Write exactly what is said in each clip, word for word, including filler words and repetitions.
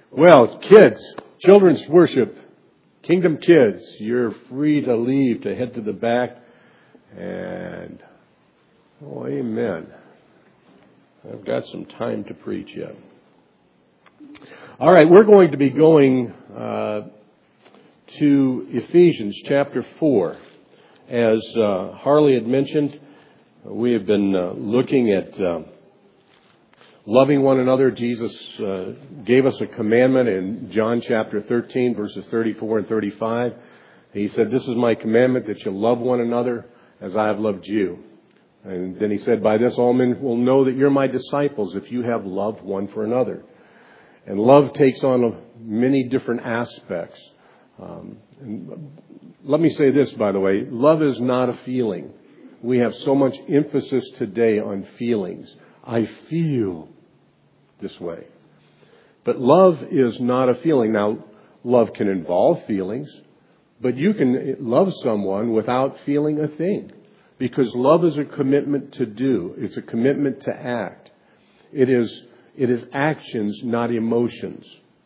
Well, kids, children's worship, Kingdom Kids, you're free to leave, to head to the back. And, oh, amen. I've got some time to preach yet. All right, we're going to be going uh, to Ephesians chapter four. As uh, Harley had mentioned, we have been uh, looking at uh, loving one another. Jesus uh, gave us a commandment in John chapter thirteen, verses thirty-four and thirty-five. He said, "This is my commandment, that you love one another as I have loved you." And then he said, "By this all men will know that you're my disciples, if you have love one for another." And love takes on many different aspects. Um, and let me say this, by the way. Love is not a feeling. We have so much emphasis today on feelings. I feel this way. But love is not a feeling. Now, love can involve feelings, but you can love someone without feeling a thing. Because love is a commitment to do. It's a commitment to act. It is, it is actions, not emotions.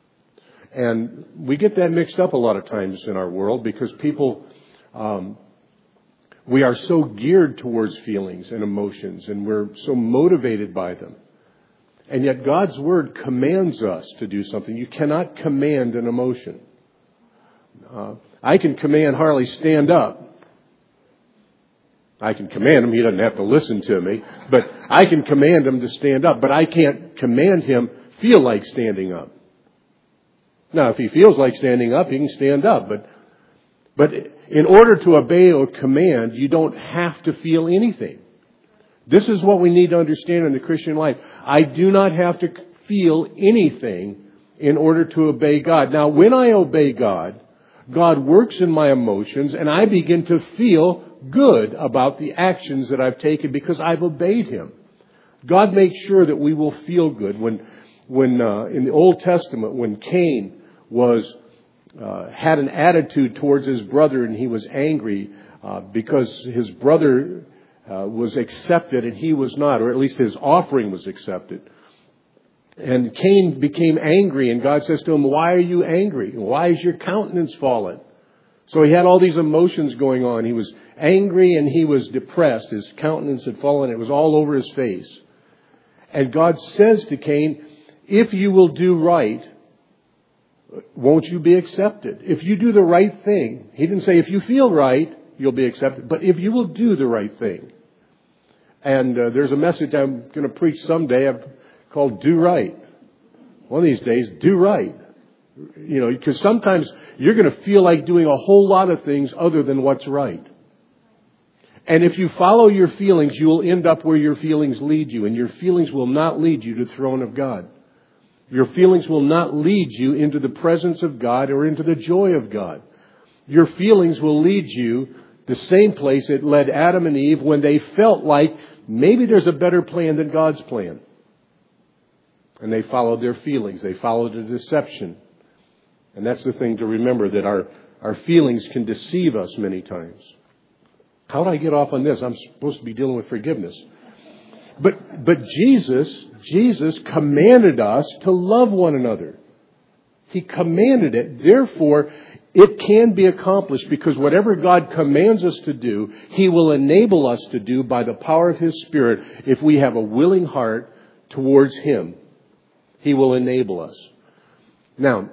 And we get that mixed up a lot of times in our world because people, um, we are so geared towards feelings and emotions, and we're so motivated by them. And yet God's Word commands us to do something. You cannot command an emotion. Uh, I can command Harley, stand up. I can command him. He doesn't have to listen to me. But I can command him to stand up. But I can't command him feel like standing up. Now, if he feels like standing up, he can stand up. But but in order to obey a command, you don't have to feel anything. This is what we need to understand in the Christian life. I do not have to feel anything in order to obey God. Now, when I obey God, God works in my emotions, and I begin to feel good about the actions that I've taken because I've obeyed Him. God makes sure that we will feel good. When, when uh, in the Old Testament, when Cain was uh, had an attitude towards his brother, and he was angry uh, because his brother uh, was accepted and he was not, or at least his offering was accepted. And Cain became angry, and God says to him, "Why are you angry? Why is your countenance fallen?" So he had all these emotions going on. He was angry and he was depressed. His countenance had fallen. It was all over his face. And God says to Cain, "If you will do right, won't you be accepted?" If you do the right thing. He didn't say if you feel right, you'll be accepted. But if you will do the right thing. And uh, there's a message I'm going to preach someday I've called Do Right. One of these days, do right. You know, because sometimes you're going to feel like doing a whole lot of things other than what's right. And if you follow your feelings, you will end up where your feelings lead you. And your feelings will not lead you to the throne of God. Your feelings will not lead you into the presence of God or into the joy of God. Your feelings will lead you the same place it led Adam and Eve when they felt like maybe there's a better plan than God's plan. And they followed their feelings. They followed a deception. And that's the thing to remember, that our, our feelings can deceive us many times. How did I get off on this? I'm supposed to be dealing with forgiveness. But but Jesus, Jesus commanded us to love one another. He commanded it. Therefore, it can be accomplished because whatever God commands us to do, He will enable us to do by the power of His Spirit if we have a willing heart towards Him. He will enable us. Now,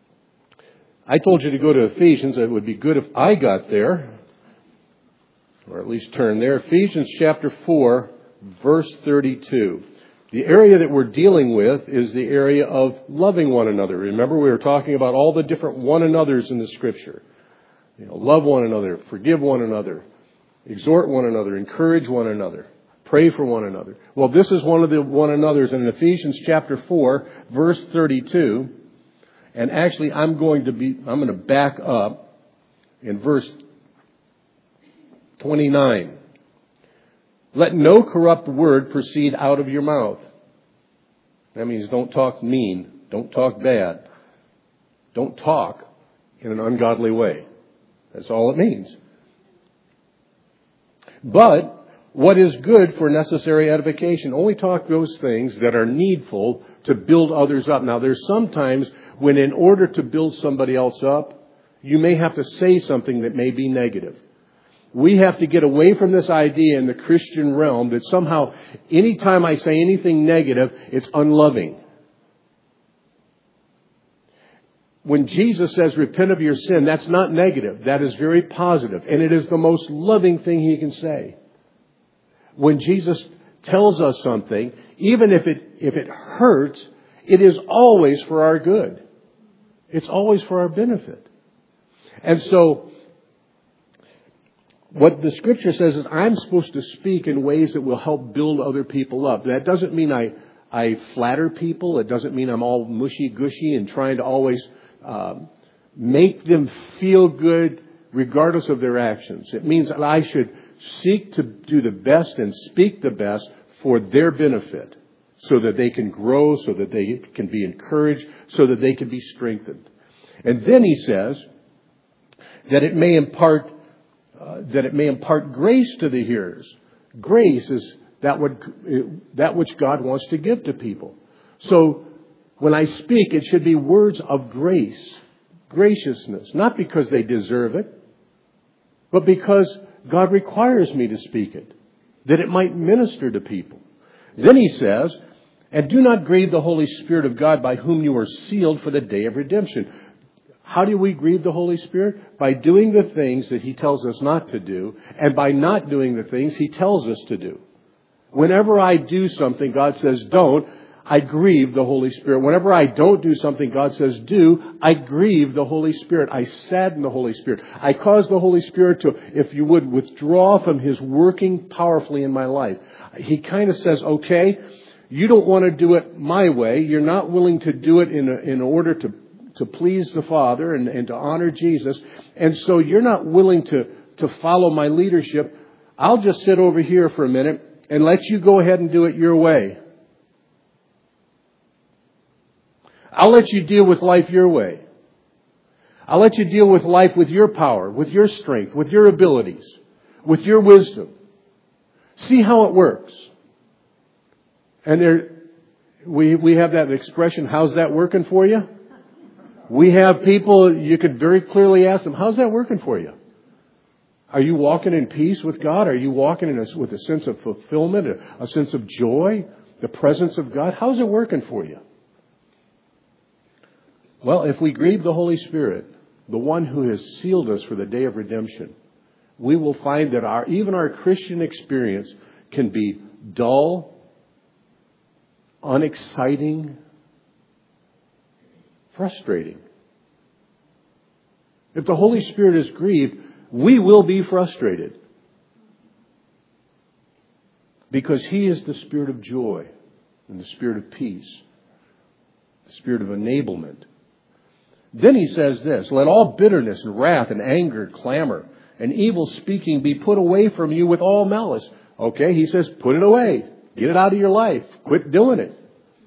I told you to go to Ephesians. It would be good if I got there, or at least turn there. Ephesians chapter four, verse thirty-two. The area that we're dealing with is the area of loving one another. Remember, we were talking about all the different one another's in the Scripture. You know, love one another, forgive one another, exhort one another, encourage one another, pray for one another. Well, this is one of the one another's in Ephesians chapter four, verse thirty-two. And actually, I'm going to be, I'm going to back up in verse twenty-nine. Let no corrupt word proceed out of your mouth. That means don't talk mean. Don't talk bad. Don't talk in an ungodly way. That's all it means. But what is good for necessary edification? Only talk those things that are needful to build others up. Now, there's sometimes when in order to build somebody else up, you may have to say something that may be negative. We have to get away from this idea in the Christian realm that somehow anytime I say anything negative, it's unloving. When Jesus says, repent of your sin, that's not negative. That is very positive. And it is the most loving thing He can say. When Jesus tells us something, even if it, if it hurts, it is always for our good. It's always for our benefit. And so, what the Scripture says is I'm supposed to speak in ways that will help build other people up. That doesn't mean I, I flatter people. It doesn't mean I'm all mushy-gushy and trying to always um, make them feel good regardless of their actions. It means that I should seek to do the best and speak the best for their benefit so that they can grow, so that they can be encouraged, so that they can be strengthened. And then he says that it may impart Uh, that it may impart grace to the hearers. Grace is that what, that which God wants to give to people. So when I speak, it should be words of grace, graciousness, not because they deserve it, but because God requires me to speak it, that it might minister to people. Then he says, and do not grieve the Holy Spirit of God by whom you are sealed for the day of redemption. How do we grieve the Holy Spirit? By doing the things that He tells us not to do, and by not doing the things He tells us to do. Whenever I do something God says don't, I grieve the Holy Spirit. Whenever I don't do something God says do, I grieve the Holy Spirit. I sadden the Holy Spirit. I cause the Holy Spirit to, if you would, withdraw from His working powerfully in my life. He kind of says, okay, you don't want to do it my way. You're not willing to do it in, a, in order to to please the Father and, and to honor Jesus. And so you're not willing to, to follow my leadership. I'll just sit over here for a minute and let you go ahead and do it your way. I'll let you deal with life your way. I'll let you deal with life with your power, with your strength, with your abilities, with your wisdom. See how it works. And there, we, we have that expression, how's that working for you? We have people, you could very clearly ask them, how's that working for you? Are you walking in peace with God? Are you walking in a, with a sense of fulfillment, a, a sense of joy, the presence of God? How's it working for you? Well, if we grieve the Holy Spirit, the one who has sealed us for the day of redemption, we will find that our even our Christian experience can be dull, unexciting, frustrating. If the Holy Spirit is grieved, we will be frustrated. Because He is the Spirit of joy and the Spirit of peace, the Spirit of enablement. Then he says this, let all bitterness and wrath and anger, clamor, and evil speaking be put away from you with all malice. Okay, he says, put it away. Get it out of your life. Quit doing it.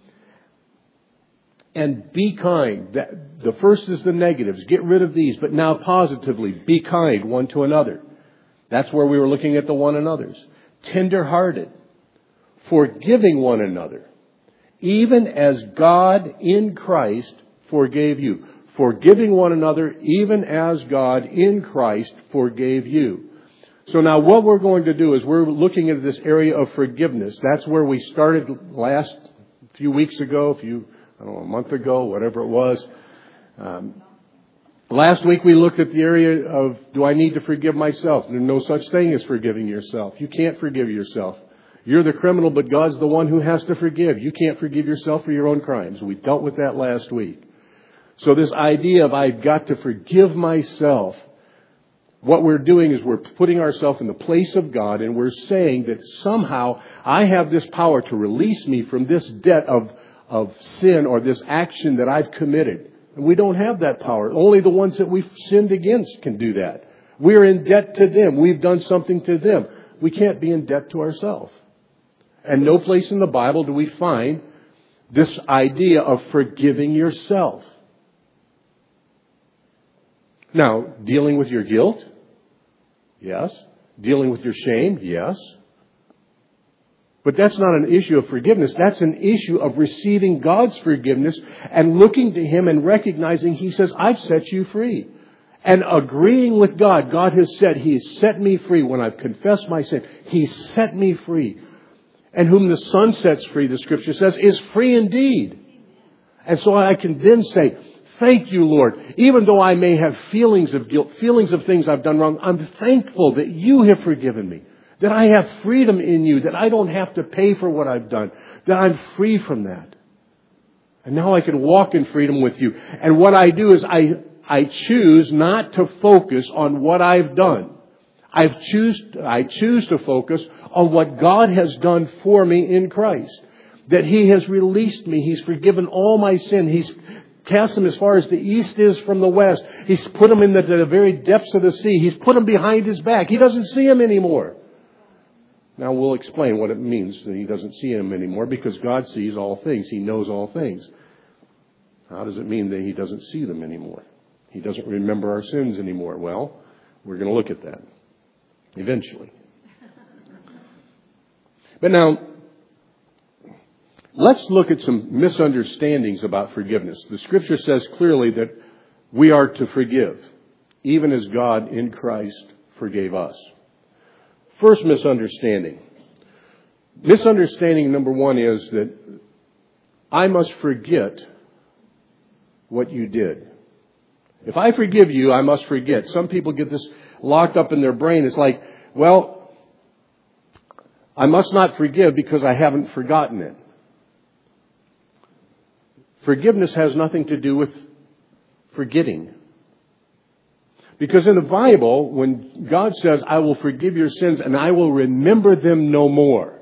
And be kind. The first is the negatives. Get rid of these. But now positively, be kind one to another. That's where we were looking at the one another's. Tender-hearted. Forgiving one another. Even as God in Christ forgave you. Forgiving one another even as God in Christ forgave you. So now what we're going to do is we're looking at this area of forgiveness. That's where we started last few weeks ago, a few I don't know, a month ago, whatever it was. Um, last week we looked at the area of, do I need to forgive myself? There's no such thing as forgiving yourself. You can't forgive yourself. You're the criminal, but God's the one who has to forgive. You can't forgive yourself for your own crimes. We dealt with that last week. So this idea of I've got to forgive myself, what we're doing is we're putting ourselves in the place of God and we're saying that somehow I have this power to release me from this debt of of sin or this action that I've committed. And we don't have that power. Only the ones that we've sinned against can do that. We're in debt to them. We've done something to them. We can't be in debt to ourselves. And no place in the Bible do we find this idea of forgiving yourself. Now, dealing with your guilt? Yes. Dealing with your shame? Yes. But that's not an issue of forgiveness. That's an issue of receiving God's forgiveness and looking to Him and recognizing He says, I've set you free. And agreeing with God. God has said, He's set me free. When I've confessed my sin, He's set me free. And whom the Son sets free, the Scripture says, is free indeed. And so I can then say, thank you, Lord. Even though I may have feelings of guilt, feelings of things I've done wrong, I'm thankful that you have forgiven me. That I have freedom in you. That I don't have to pay for what I've done. That I'm free from that. And now I can walk in freedom with you. And what I do is I, I choose not to focus on what I've done. I choose, I choose to focus on what God has done for me in Christ. That He has released me. He's forgiven all my sin. He's cast them as far as the east is from the west. He's put them in the, the very depths of the sea. He's put them behind His back. He doesn't see them anymore. Now we'll explain what it means that He doesn't see them anymore, because God sees all things. He knows all things. How does it mean that He doesn't see them anymore? He doesn't remember our sins anymore. Well, we're going to look at that eventually. But now, let's look at some misunderstandings about forgiveness. The Scripture says clearly that we are to forgive, even as God in Christ forgave us. First misunderstanding. Misunderstanding number one is that I must forget what you did. If I forgive you, I must forget. Some people get this locked up in their brain. It's like, well, I must not forgive because I haven't forgotten it. Forgiveness has nothing to do with forgetting. Because in the Bible, when God says, I will forgive your sins and I will remember them no more,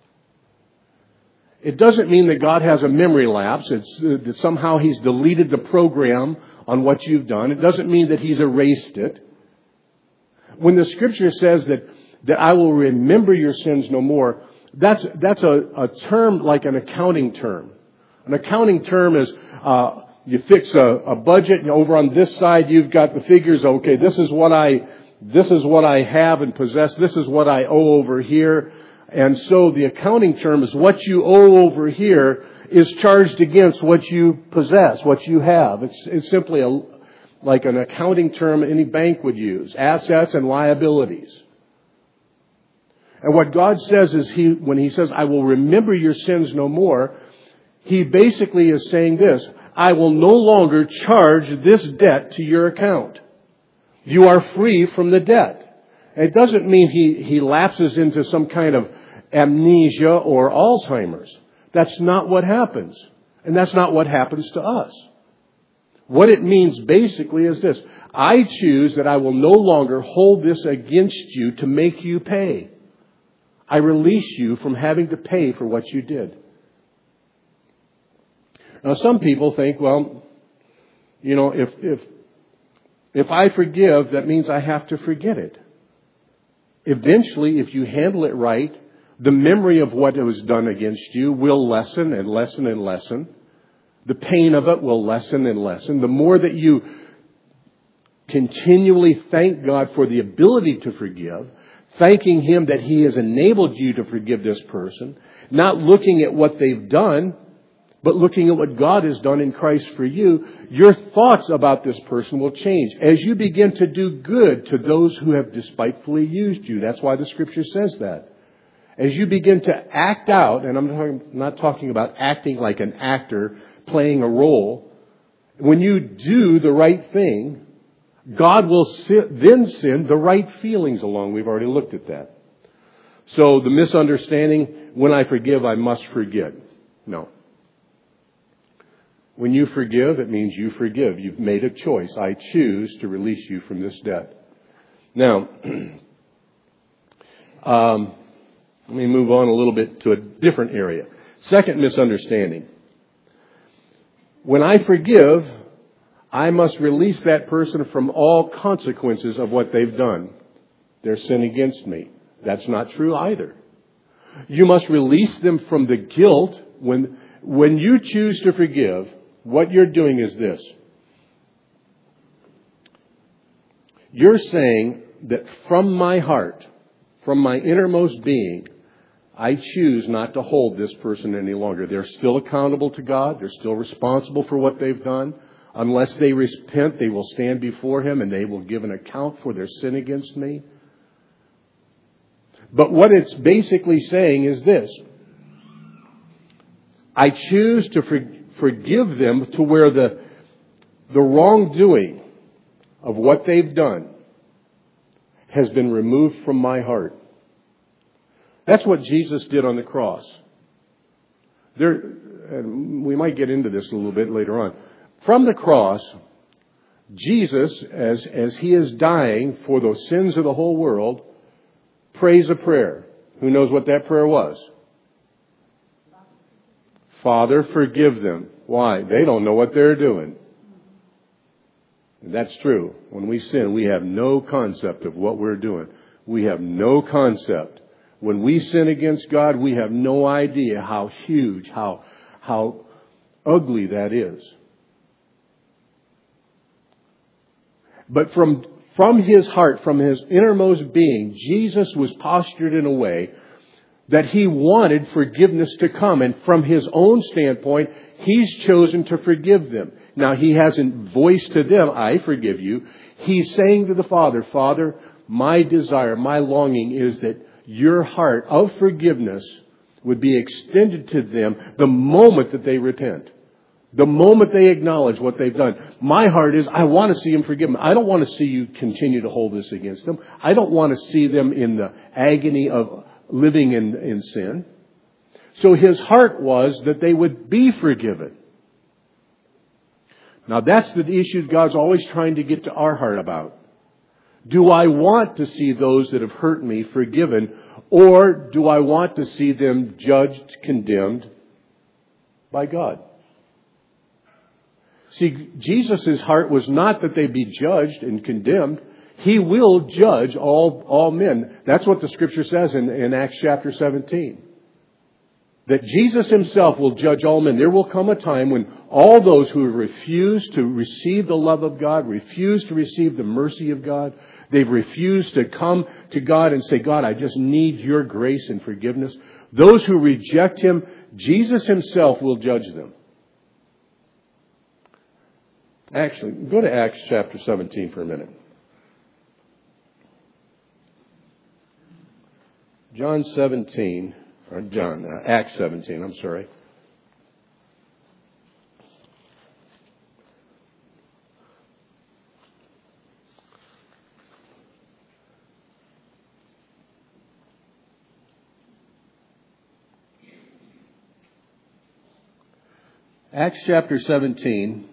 it doesn't mean that God has a memory lapse. It's uh, that somehow He's deleted the program on what you've done. It doesn't mean that He's erased it. When the Scripture says that, that I will remember your sins no more, that's, that's a, a term like an accounting term. An accounting term is, uh, you fix a, a budget, and over on this side you've got the figures. Okay, this is what I, this is what I have and possess. This is what I owe over here. And so the accounting term is what you owe over here is charged against what you possess, what you have. It's, it's simply a, like an accounting term any bank would use. Assets and liabilities. And what God says is He, when He says, I will remember your sins no more, He basically is saying this: I will no longer charge this debt to your account. You are free from the debt. It doesn't mean he, he lapses into some kind of amnesia or Alzheimer's. That's not what happens. And that's not what happens to us. What it means basically is this: I choose that I will no longer hold this against you to make you pay. I release you from having to pay for what you did. Now, some people think, well, you know, if if if I forgive, that means I have to forget it. Eventually, if you handle it right, the memory of what was done against you will lessen and lessen and lessen. The pain of it will lessen and lessen. The more that you continually thank God for the ability to forgive, thanking Him that He has enabled you to forgive this person, not looking at what they've done, but looking at what God has done in Christ for you, your thoughts about this person will change as you begin to do good to those who have despitefully used you. That's why the Scripture says that. As you begin to act out, and I'm talking, not talking about acting like an actor playing a role, when you do the right thing, God will then send the right feelings along. We've already looked at that. So the misunderstanding, when I forgive, I must forget. No. When you forgive, it means you forgive. You've made a choice. I choose to release you from this debt. Now, um, let me move on a little bit to a different area. Second misunderstanding. When I forgive, I must release that person from all consequences of what they've done. Their sin against me. That's not true either. You must release them from the guilt. When, when you choose to forgive, what you're doing is this. You're saying that from my heart, from my innermost being, I choose not to hold this person any longer. They're still accountable to God. They're still responsible for what they've done. Unless they repent, they will stand before Him and they will give an account for their sin against me. But what it's basically saying is this. I choose to for, forgive them to where the, the wrongdoing of what they've done has been removed from my heart. That's what Jesus did on the cross. There, and we might get into this a little bit later on. From the cross, Jesus, as, as He is dying for the sins of the whole world, prays a prayer. Who knows what that prayer was? Father, forgive them. Why? They don't know what they're doing. And that's true. When we sin, we have no concept of what we're doing. We have no concept. When we sin against God, we have no idea how huge, how, how ugly that is. But from, from His heart, from His innermost being, Jesus was postured in a way that He wanted forgiveness to come. And from His own standpoint, He's chosen to forgive them. Now, He hasn't voiced to them, I forgive you. He's saying to the Father, Father, my desire, my longing is that your heart of forgiveness would be extended to them the moment that they repent. The moment they acknowledge what they've done. My heart is, I want to see them forgive them. I don't want to see you continue to hold this against them. I don't want to see them in the agony of living in, in sin. So His heart was that they would be forgiven. Now that's the issue God's always trying to get to our heart about. Do I want to see those that have hurt me forgiven, or do I want to see them judged, condemned by God? See, Jesus' heart was not that they be judged and condemned. He will judge all, all men. That's what the Scripture says in, in Acts chapter seventeen. That Jesus Himself will judge all men. There will come a time when all those who refuse to receive the love of God, refuse to receive the mercy of God, they've refused to come to God and say, God, I just need your grace and forgiveness. Those who reject Him, Jesus Himself will judge them. Actually, go to Acts chapter seventeen for a minute. John seventeen, or John, uh, Acts seventeen, I'm sorry. Acts chapter seventeen.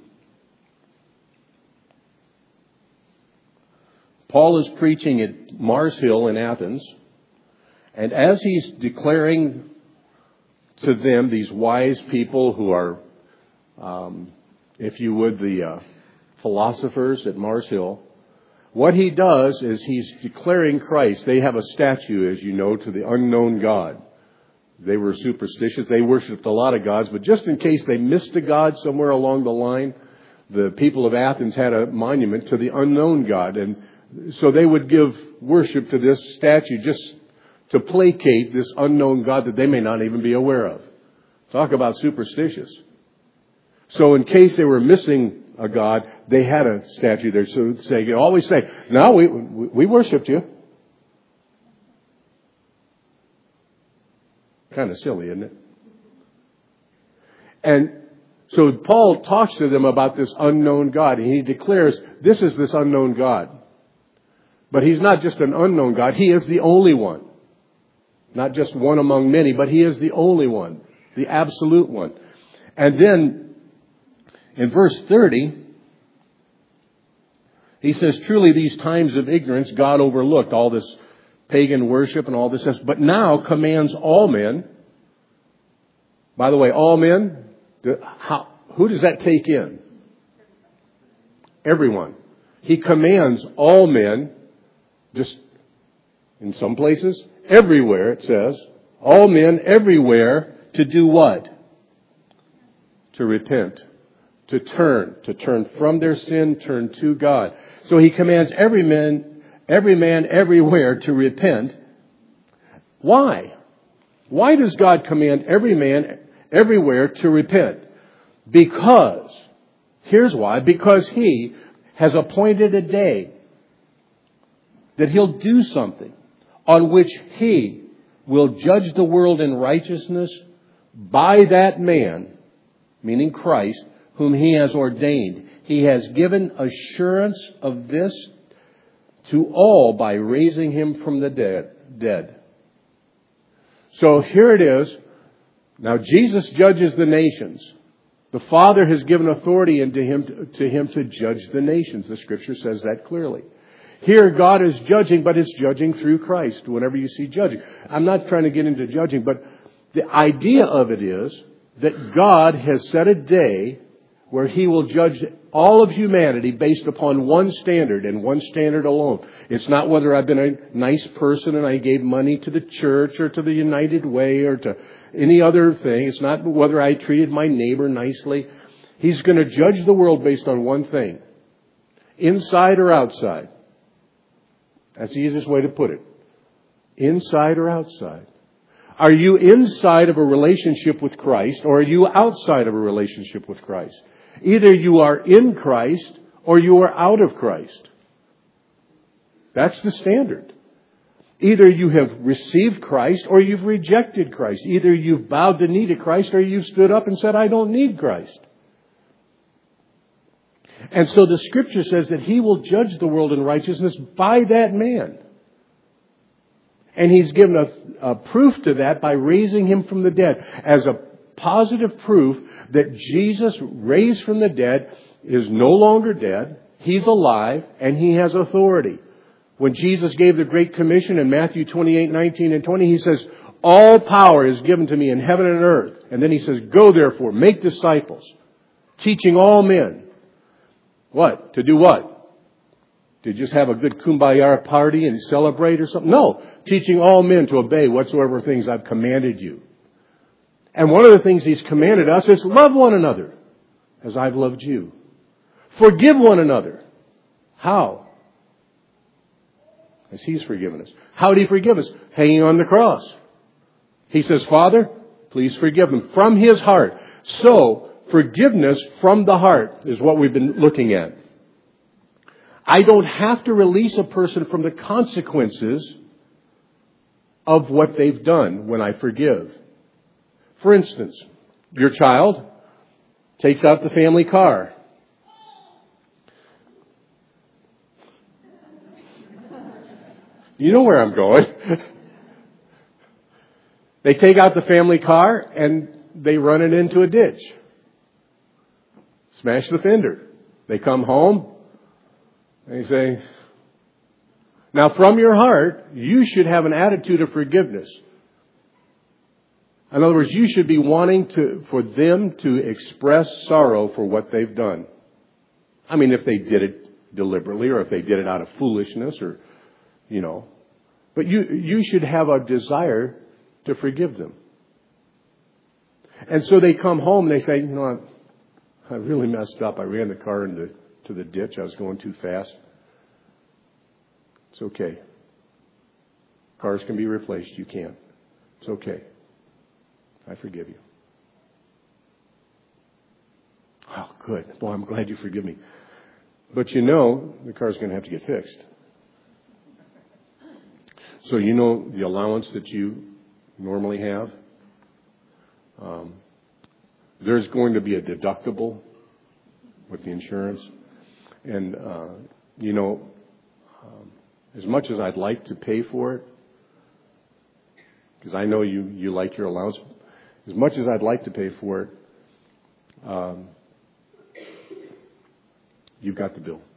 Paul is preaching at Mars Hill in Athens. And as he's declaring to them, these wise people who are, um, if you would, the uh, philosophers at Mars Hill, what he does is he's declaring Christ. They have a statue, as you know, to the unknown God. They were superstitious. They worshipped a lot of gods. But just in case they missed a god somewhere along the line, the people of Athens had a monument to the unknown God. And so they would give worship to this statue just to placate this unknown God that they may not even be aware of. Talk about superstitious. So in case they were missing a God, they had a statue there. So they could always say, no, we, we worshipped you. Kind of silly, isn't it? And so Paul talks to them about this unknown God. And he declares, this is this unknown God. But He's not just an unknown God. He is the only one. Not just one among many, but He is the only one. The absolute one. And then in verse thirty, he says, truly these times of ignorance God overlooked, all this pagan worship and all this. But now commands all men. By the way, all men, how, who does that take in? Everyone. He commands all men. Just in some places, everywhere it says, all men everywhere to do what? To repent, to turn, to turn from their sin, turn to God. So He commands every man, every man everywhere to repent. Why? Why does God command every man everywhere to repent? Because, here's why, because He has appointed a day that He'll do something on which He will judge the world in righteousness by that man, meaning Christ, whom He has ordained. He has given assurance of this to all by raising Him from the dead. So here it is. Now Jesus judges the nations. The Father has given authority into him, to Him to judge the nations. The Scripture says that clearly. Here God is judging, but it's judging through Christ whenever you see judging. I'm not trying to get into judging, but the idea of it is that God has set a day where He will judge all of humanity based upon one standard and one standard alone. It's not whether I've been a nice person and I gave money to the church or to the United Way or to any other thing. It's not whether I treated my neighbor nicely. He's going to judge the world based on one thing. Inside or outside. That's the easiest way to put it. Inside or outside. Are you inside of a relationship with Christ or are you outside of a relationship with Christ? Either you are in Christ or you are out of Christ. That's the standard. Either you have received Christ or you've rejected Christ. Either you've bowed the knee to Christ or you've stood up and said, I don't need Christ. And so the Scripture says that He will judge the world in righteousness by that man. And He's given a, a proof to that by raising Him from the dead as a positive proof that Jesus raised from the dead is no longer dead. He's alive and He has authority. When Jesus gave the Great Commission in Matthew twenty-eight, nineteen and twenty, He says, all power is given to me in heaven and earth. And then He says, go therefore, make disciples, teaching all men. What? To do what? To just have a good kumbaya party and celebrate or something? No. Teaching all men to obey whatsoever things I've commanded you. And one of the things He's commanded us is love one another as I've loved you. Forgive one another. How? As He's forgiven us. How did He forgive us? Hanging on the cross. He says, Father, please forgive them from His heart. So, forgiveness from the heart is what we've been looking at. I don't have to release a person from the consequences of what they've done when I forgive. For instance, your child takes out the family car. You know where I'm going. They take out the family car and they run it into a ditch. Smash the fender. They come home and they say, now from your heart, you should have an attitude of forgiveness. In other words, you should be wanting to, for them to express sorrow for what they've done. I mean, if they did it deliberately or if they did it out of foolishness or, you know. But you, you should have a desire to forgive them. And so they come home and they say, you know, I, I really messed up. I ran the car into to the ditch. I was going too fast. It's okay. Cars can be replaced. You can't. It's okay. I forgive you. Oh, good. Boy, I'm glad you forgive me. But you know, the car's going to have to get fixed. So you know the allowance that you normally have? Um, there's going to be a deductible with the insurance. And, uh, you know, um, as much as I'd like to pay for it, because I know you, you like your allowance, as much as I'd like to pay for it, um, you've got the bill.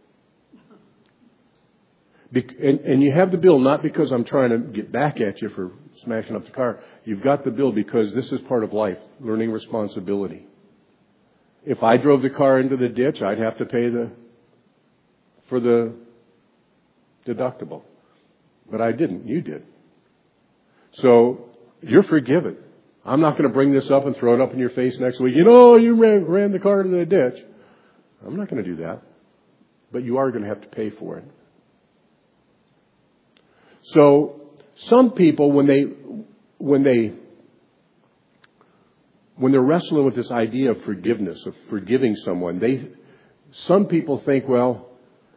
Be- and, and you have the bill not because I'm trying to get back at you for smashing up the car. You've got the bill because this is part of life, learning responsibility. If I drove the car into the ditch, I'd have to pay the for the deductible. But I didn't. You did. So you're forgiven. I'm not going to bring this up and throw it up in your face next week. You know, you ran, ran the car into the ditch. I'm not going to do that. But you are going to have to pay for it. So some people, when they when they when they're wrestling with this idea of forgiveness, of forgiving someone, they, some people think, well,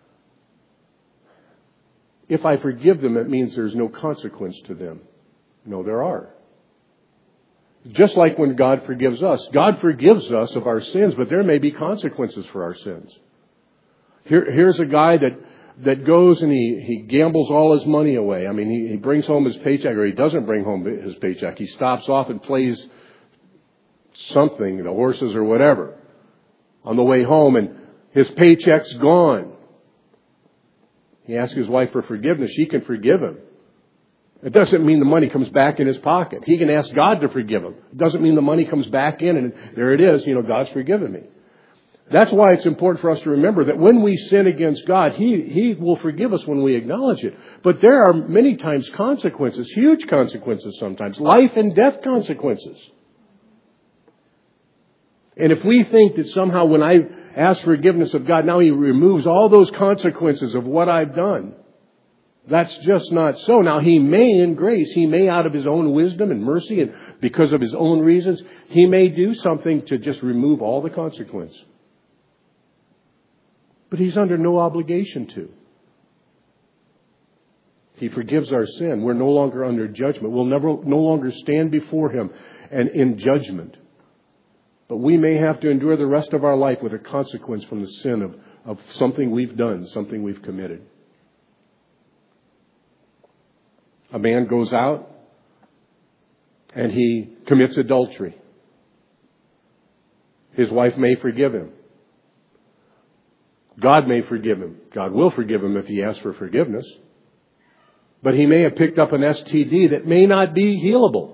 if I forgive them, it means there's no consequence to them. No, there are. Just like when God forgives us. God forgives us of our sins, but there may be consequences for our sins. Here, here's a guy that, that goes and he, he gambles all his money away. I mean, he, he brings home his paycheck, or he doesn't bring home his paycheck. He stops off and plays something, the horses or whatever, on the way home, and his paycheck's gone. He asks his wife for forgiveness. She can forgive him. It doesn't mean the money comes back in his pocket. He can ask God to forgive him. It doesn't mean the money comes back in and there it is, you know, God's forgiven me. That's why it's important for us to remember that when we sin against God, He, He will forgive us when we acknowledge it. But there are many times consequences, huge consequences sometimes, life and death consequences. And if we think that somehow when I ask forgiveness of God, now He removes all those consequences of what I've done, that's just not so. Now, He may in grace, He may out of His own wisdom and mercy and because of His own reasons, He may do something to just remove all the consequence. But He's under no obligation to. He forgives our sin. We're no longer under judgment. We'll never, no longer stand before Him and in judgment. But we may have to endure the rest of our life with a consequence from the sin of, of something we've done, something we've committed. A man goes out and he commits adultery. His wife may forgive him. God may forgive him. God will forgive him if he asks for forgiveness. But he may have picked up an S T D that may not be healable.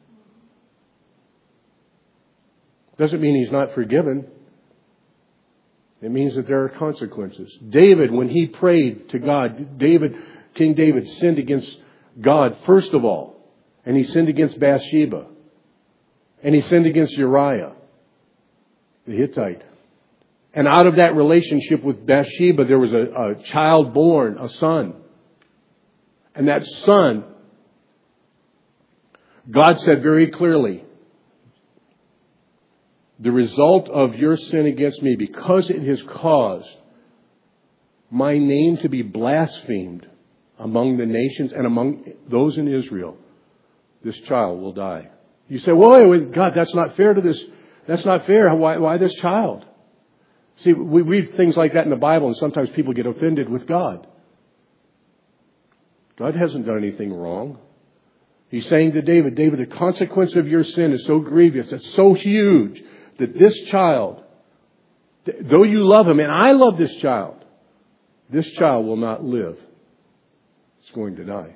Doesn't mean he's not forgiven. It means that there are consequences. David, when he prayed to God, David, King David sinned against God first of all. And he sinned against Bathsheba. And he sinned against Uriah, the Hittite. And out of that relationship with Bathsheba, there was a, a child born, a son. And that son, God said very clearly, the result of your sin against me, because it has caused my name to be blasphemed among the nations and among those in Israel, this child will die. You say, well, wait, God, that's not fair to this. That's not fair. Why, why this child? See, we read things like that in the Bible, and sometimes people get offended with God. God hasn't done anything wrong. He's saying to David, David, the consequence of your sin is so grievous, it's so huge, that this child, though you love him, and I love this child, this child will not live. It's going to die.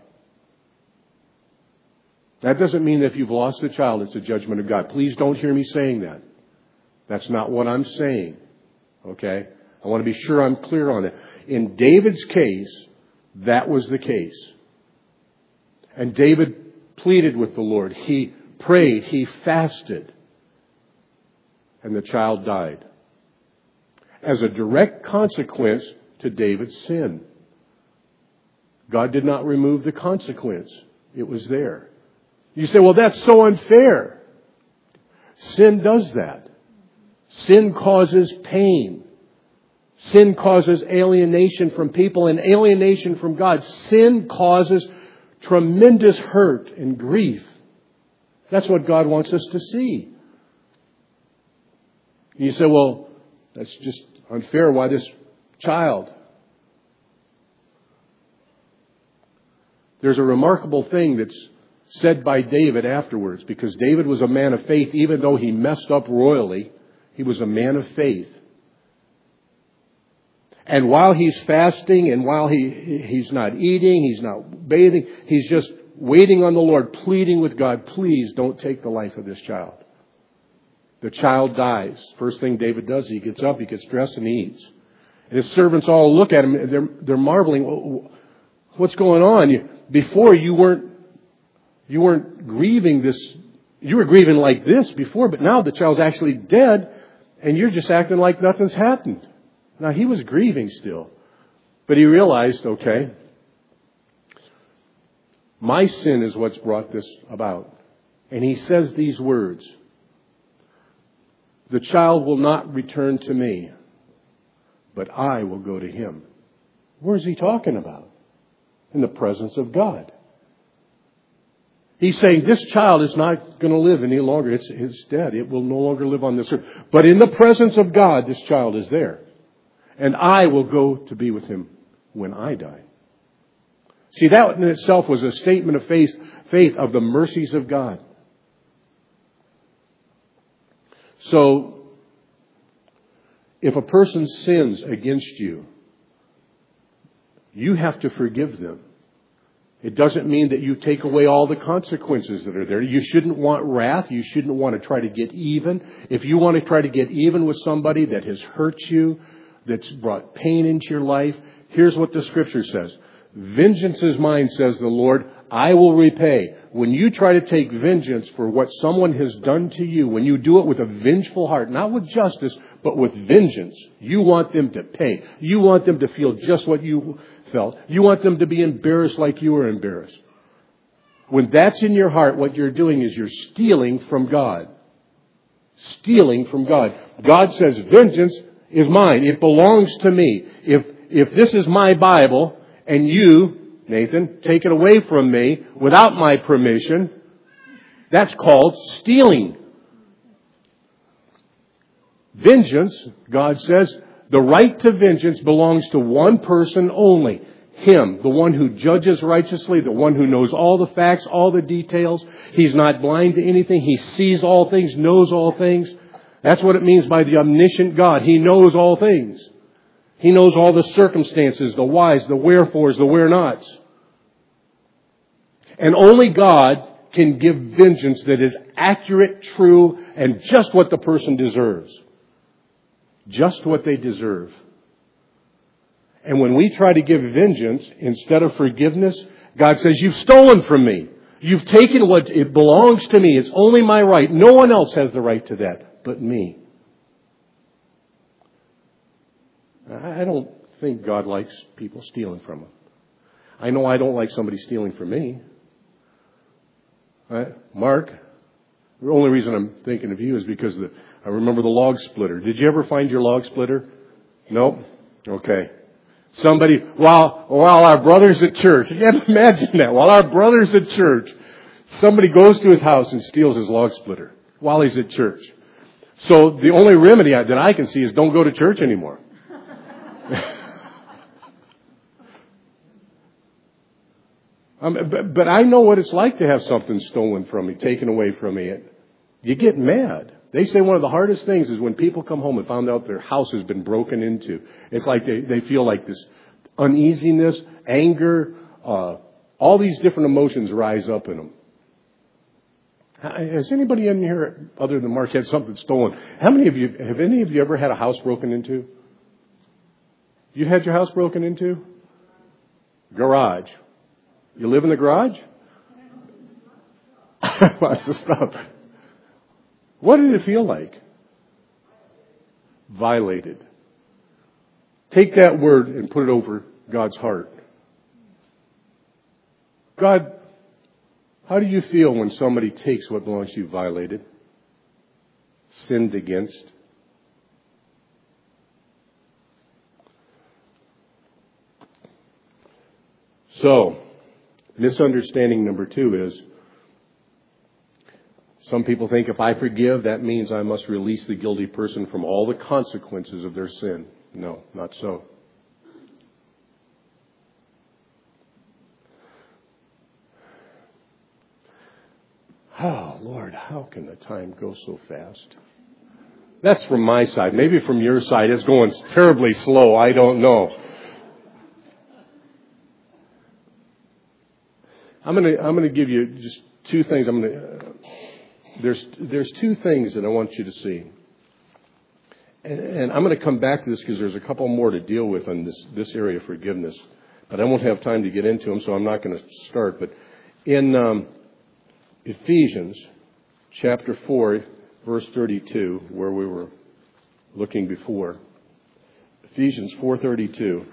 That doesn't mean that if you've lost a child, it's a judgment of God. Please don't hear me saying that. That's not what I'm saying. Okay? I want to be sure I'm clear on it. In David's case, that was the case. And David pleaded with the Lord. He prayed. He fasted. And the child died. As a direct consequence to David's sin. God did not remove the consequence. It was there. You say, well, that's so unfair. Sin does that. Sin causes pain. Sin causes alienation from people and alienation from God. Sin causes tremendous hurt and grief. That's what God wants us to see. You say, well, that's just unfair. Why this child? There's a remarkable thing that's said by David afterwards, because David was a man of faith, even though he messed up royally. He was a man of faith. And while he's fasting and while he he's not eating, he's not bathing, he's just waiting on the Lord, pleading with God, please don't take the life of this child. The child dies. First thing David does, he gets up, he gets dressed, and he eats. And his servants all look at him, and they're, they're marveling, what's going on? You, before you weren't you weren't grieving this, you were grieving like this before, but now the child's actually dead, and you're just acting like nothing's happened. Now, he was grieving still. But he realized, okay, my sin is what's brought this about. And he says these words. the child will not return to me, but I will go to him. Where's he talking about? In the presence of God. He's saying this child is not going to live any longer. It's, it's dead. It will no longer live on this earth. But in the presence of God, this child is there. And I will go to be with him when I die. See, that in itself was a statement of faith, faith of the mercies of God. So, if a person sins against you, you have to forgive them. It doesn't mean that you take away all the consequences that are there. You shouldn't want wrath. You shouldn't want to try to get even. If you want to try to get even with somebody that has hurt you, that's brought pain into your life, here's what the Scripture says. Vengeance is mine, says the Lord. I will repay. When you try to take vengeance for what someone has done to you, when you do it with a vengeful heart, not with justice, but with vengeance, you want them to pay. You want them to feel just what you felt. You want them to be embarrassed like you were embarrassed. When that's in your heart, what you're doing is you're stealing from God. Stealing from God. God says, vengeance is mine. It belongs to me. If, if this is my Bible, and you, Nathan, take it away from me without my permission, that's called stealing. Vengeance, God says, the right to vengeance belongs to one person only. Him, the one who judges righteously, the one who knows all the facts, all the details. He's not blind to anything. He sees all things, knows all things. That's what it means by the omniscient God. He knows all things. He knows all the circumstances, the whys, the wherefores, the where-nots. And only God can give vengeance that is accurate, true, and just what the person deserves. Just what they deserve. And when we try to give vengeance instead of forgiveness, God says, you've stolen from me. You've taken what it belongs to me. It's only my right. No one else has the right to that but me. I don't think God likes people stealing from him. I know I don't like somebody stealing from me. Right? Mark, the only reason I'm thinking of you is because the, I remember the log splitter. Did you ever find your log splitter? Nope. Okay. Somebody, while, while our brothers at church, you can't imagine that, while our brothers at church, somebody goes to his house and steals his log splitter while he's at church. So the only remedy that I can see is don't go to church anymore. um, but, but I know what it's like to have something stolen from me, taken away from me. You get mad. They say one of the hardest things is when people come home and found out their house has been broken into. It's like they, they feel like this uneasiness, anger, uh, all these different emotions rise up in them. Has anybody in here, other than Mark, had something stolen? How many of you, have any of you ever had a house broken into? You had your house broken into? Garage. You live in the garage? Lots of stuff. What did it feel like? Violated. Take that word and put it over God's heart. God, how do you feel when somebody takes what belongs to you, violated, sinned against? So, misunderstanding number two is, some people think if I forgive, that means I must release the guilty person from all the consequences of their sin. No, not so. Oh, Lord, how can the time go so fast? That's from my side. Maybe from your side it's going terribly slow. I don't know. I'm going to I'm going to give you just two things. I'm going to uh, there's there's two things that I want you to see. And, and I'm going to come back to this because there's a couple more to deal with on this this area of forgiveness. But I won't have time to get into them, so I'm not going to start. But in um, Ephesians chapter four, verse thirty-two, where we were looking before. Ephesians four thirty-two.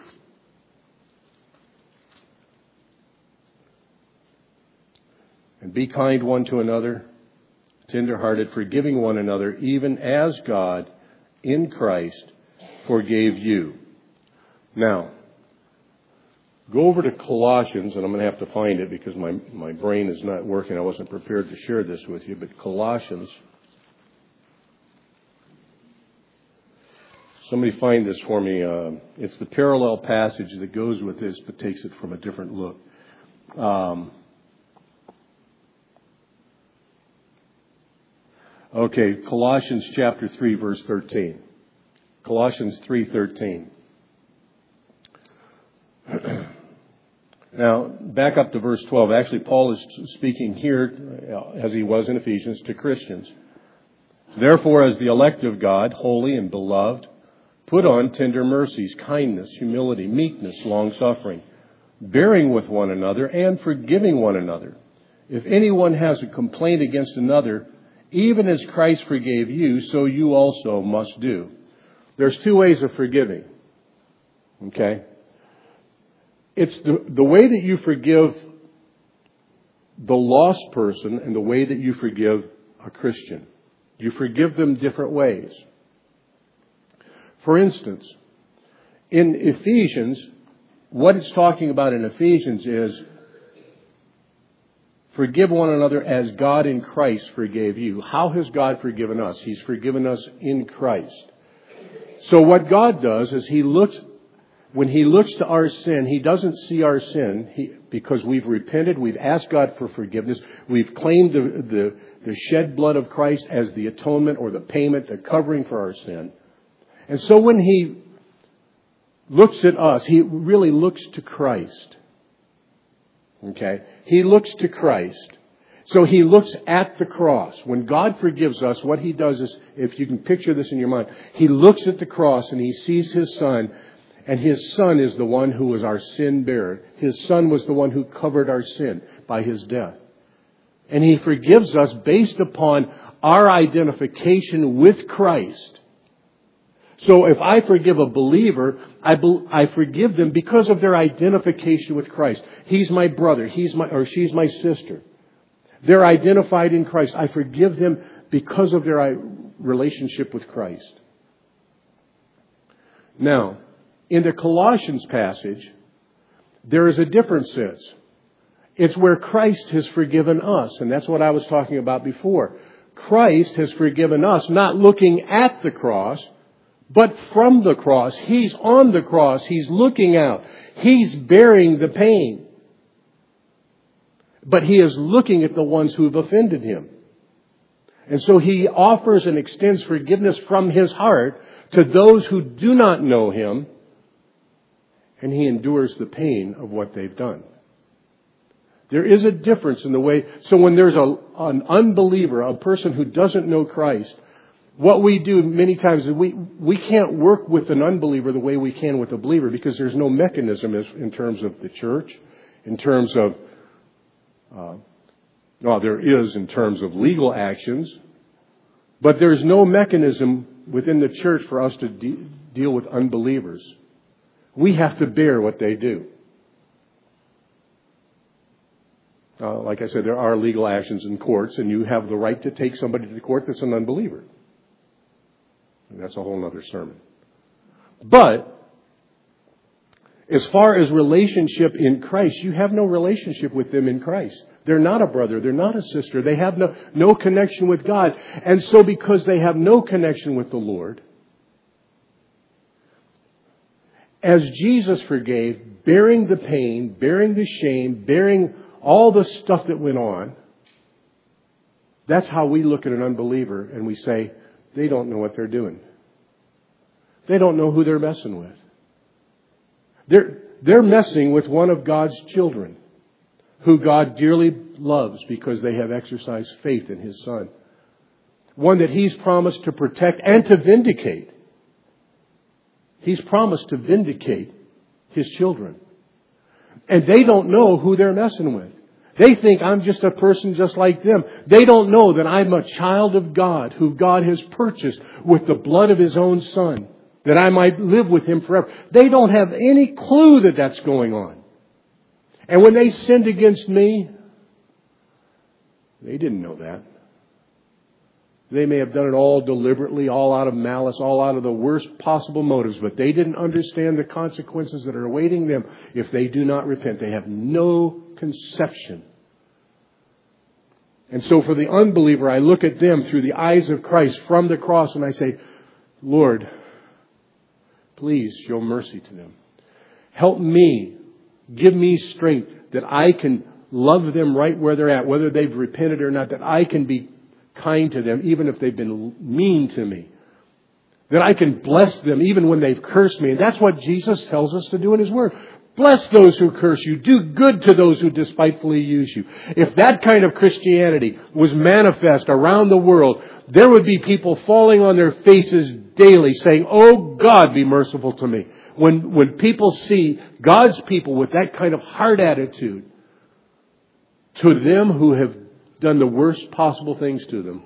And be kind one to another, tender-hearted, forgiving one another, even as God in Christ forgave you. Now, go over to Colossians, and I'm going to have to find it because my, my brain is not working. I wasn't prepared to share this with you, but Colossians. Somebody find this for me. Uh, it's the parallel passage that goes with this, but takes it from a different look. Um, okay, Colossians chapter three, verse thirteen. Colossians three thirteen. Now, back up to verse twelve. Actually, Paul is speaking here, as he was in Ephesians, to Christians. Therefore, as the elect of God, holy and beloved, put on tender mercies, kindness, humility, meekness, long-suffering, bearing with one another and forgiving one another. If anyone has a complaint against another, even as Christ forgave you, so you also must do. There's two ways of forgiving. Okay? It's the, the way that you forgive the lost person and the way that you forgive a Christian. You forgive them different ways. For instance, in Ephesians, what it's talking about in Ephesians is forgive one another as God in Christ forgave you. How has God forgiven us? He's forgiven us in Christ. So what God does is He looks, when He looks to our sin, He doesn't see our sin he, because we've repented, we've asked God for forgiveness, we've claimed the, the, the shed blood of Christ as the atonement or the payment, the covering for our sin. And so when He looks at us, He really looks to Christ. Okay? He looks to Christ. So He looks at the cross. When God forgives us, what He does is, if you can picture this in your mind, He looks at the cross and He sees His Son, and His Son is the one who was our sin bearer. His Son was the one who covered our sin by His death. And He forgives us based upon our identification with Christ. So if I forgive a believer, I, be, I forgive them because of their identification with Christ. He's my brother, he's my, or she's my sister. They're identified in Christ. I forgive them because of their relationship with Christ. Now, in the Colossians passage, there is a different sense. It's where Christ has forgiven us, and that's what I was talking about before. Christ has forgiven us, not looking at the cross, but from the cross. He's on the cross. He's looking out. He's bearing the pain. But He is looking at the ones who have offended Him. And so He offers and extends forgiveness from His heart to those who do not know Him. And He endures the pain of what they've done. There is a difference in the way. So when there's a, an unbeliever, a person who doesn't know Christ, what we do many times is we, we can't work with an unbeliever the way we can with a believer because there's no mechanism as, in terms of the church, in terms of, uh, well, there is in terms of legal actions, but there's no mechanism within the church for us to de- deal with unbelievers. We have to bear what they do. Uh, like I said, there are legal actions in courts, and you have the right to take somebody to court that's an unbeliever. And that's a whole other sermon. But as far as relationship in Christ, you have no relationship with them in Christ. They're not a brother. They're not a sister. They have no, no connection with God. And so because they have no connection with the Lord, as Jesus forgave, bearing the pain, bearing the shame, bearing all the stuff that went on, that's how we look at an unbeliever and we say, they don't know what they're doing. They don't know who they're messing with. They're, they're messing with one of God's children who God dearly loves because they have exercised faith in His Son. One that He's promised to protect and to vindicate. He's promised to vindicate His children. And they don't know who they're messing with. They think I'm just a person just like them. They don't know that I'm a child of God who God has purchased with the blood of His own Son, that I might live with Him forever. They don't have any clue that that's going on. And when they sinned against me, they didn't know that. They may have done it all deliberately, all out of malice, all out of the worst possible motives, but they didn't understand the consequences that are awaiting them if they do not repent. They have no conception. And so for the unbeliever, I look at them through the eyes of Christ from the cross and I say, Lord, please show mercy to them. Help me. Give me strength that I can love them right where they're at, whether they've repented or not, that I can be kind to them, even if they've been mean to me. That I can bless them, even when they've cursed me. And that's what Jesus tells us to do in His Word. Bless those who curse you. Do good to those who despitefully use you. If that kind of Christianity was manifest around the world, there would be people falling on their faces daily saying, oh God, be merciful to me. When, when people see God's people with that kind of hard attitude to them who have done the worst possible things to them,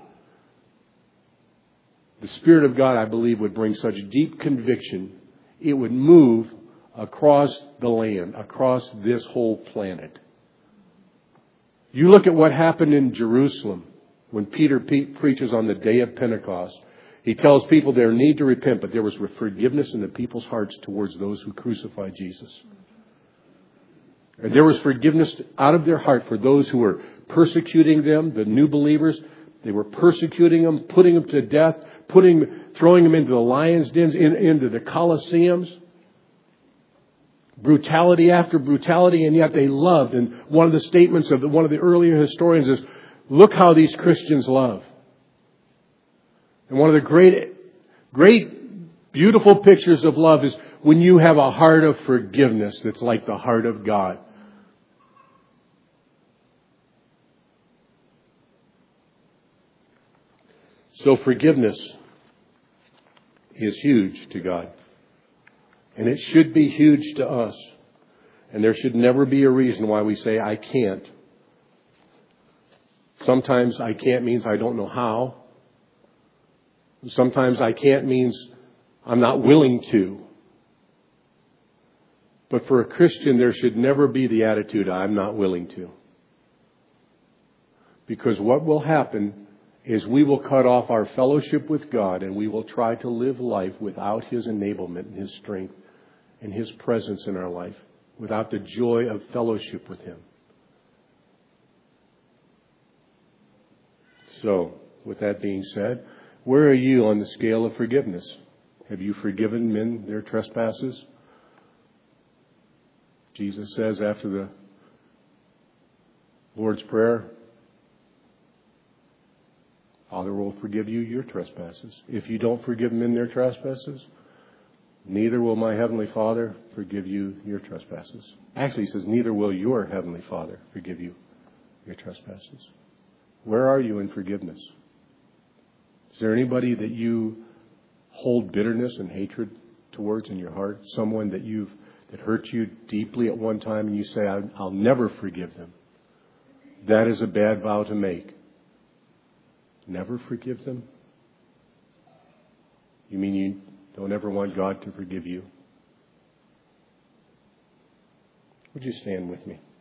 the Spirit of God, I believe, would bring such deep conviction, it would move across the land, across this whole planet. You look at what happened in Jerusalem when Peter pe- preaches on the day of Pentecost. He tells people there need to repent, but there was forgiveness in the people's hearts towards those who crucified Jesus. And there was forgiveness out of their heart for those who were persecuting them, the new believers. They were persecuting them, putting them to death, putting, throwing them into the lions' dens, in, into the Colosseums. Brutality after brutality, and yet they loved. And one of the statements of the, one of the earlier historians is, look how these Christians love. And one of the great, great, beautiful pictures of love is when you have a heart of forgiveness that's like the heart of God. So forgiveness is huge to God. And it should be huge to us. And there should never be a reason why we say, I can't. Sometimes I can't means I don't know how. Sometimes I can't means I'm not willing to. But for a Christian, there should never be the attitude, I'm not willing to. Because what will happen is we will cut off our fellowship with God and we will try to live life without His enablement and His strength and His presence in our life, without the joy of fellowship with Him. So, with that being said, where are you on the scale of forgiveness? Have you forgiven men their trespasses? Jesus says after the Lord's Prayer, Father will forgive you your trespasses. If you don't forgive men their trespasses, neither will my Heavenly Father forgive you your trespasses. Actually, He says, neither will your Heavenly Father forgive you your trespasses. Where are you in forgiveness? Is there anybody that you hold bitterness and hatred towards in your heart? Someone that you've that hurt you deeply at one time and you say, I'll never forgive them. That is a bad vow to make. Never forgive them? You mean you don't ever want God to forgive you? Would you stand with me?